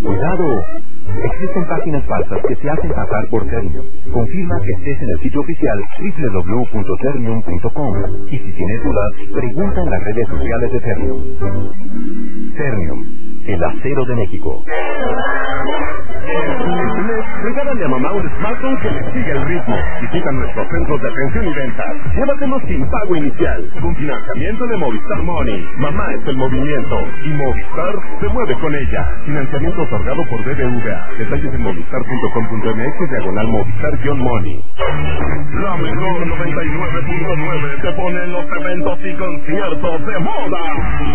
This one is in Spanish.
¡Cuidado! Existen páginas falsas que se hacen pasar por Ternium. Confirma que estés en el sitio oficial www.ternium.com. Y si tienes dudas, pregunta en las redes sociales de Ternium. Ternium, el acero de México. Regálale a mamá un smartphone que le siga el ritmo. Visita nuestros centros de atención y ventas. Llévatelo sin pago inicial, con financiamiento de Movistar Money. Mamá es el movimiento y Movistar se mueve con ella. Financiamiento otorgado por BBVA. Detalles en movistar.com.mx/Movistar-Money. La mejor 99.9 te pone en los eventos y conciertos de moda.